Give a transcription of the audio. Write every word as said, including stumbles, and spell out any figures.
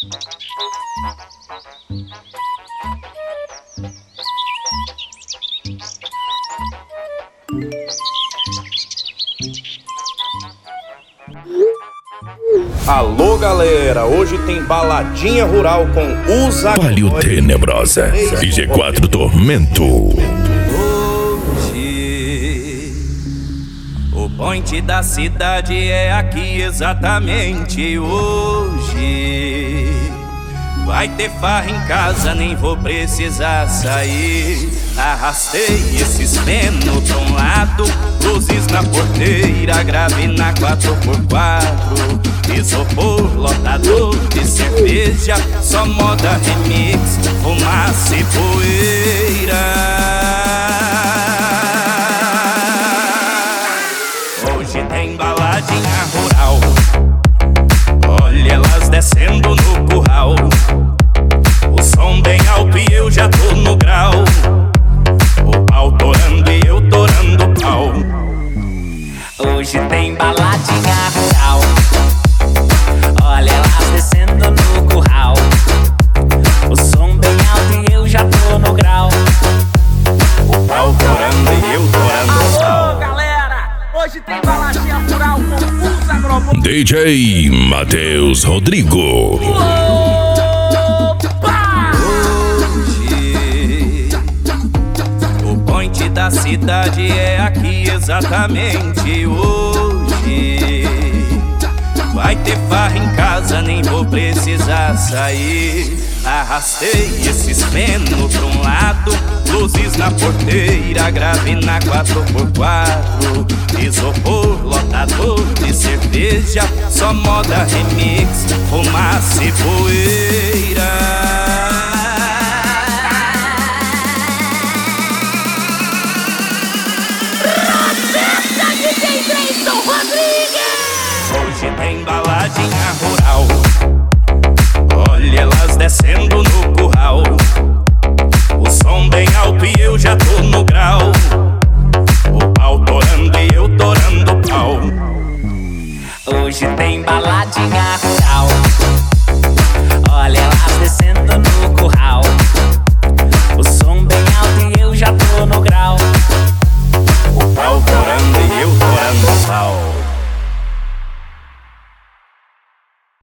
Alô galera, hoje tem baladinha rural com Usa Palio Tenebrosa e G quatro Tormento. Hoje o point da cidade é aqui exatamente hoje. Vai ter farra em casa, nem vou precisar sair. Arrastei esses penos pra um lado, luzes na porteira, grave na quatro por quatro. Isopor, lotador de cerveja, só moda remix, fumaça e poeira. Hoje tem baladinha rural, olha elas descendo no curral. O som bem alto e eu já tô no grau. O pau torando e eu torando o pau. Hoje tem baladinha rural, olha elas descendo no curral. O som bem alto e eu já tô no grau. O pau torando e eu torando o pau. Alô galera, hoje tem baladinha rural com Usa Agrobom. D J Matheus Rodrigo. Da cidade é aqui exatamente hoje. Vai ter farra em casa, nem vou precisar sair. Arrastei esses penos pra um lado, luzes na porteira, grave na quatro por quatro. Isopor, lotador de cerveja, só moda remix, fumaça e poeira. Hoje tem baladinha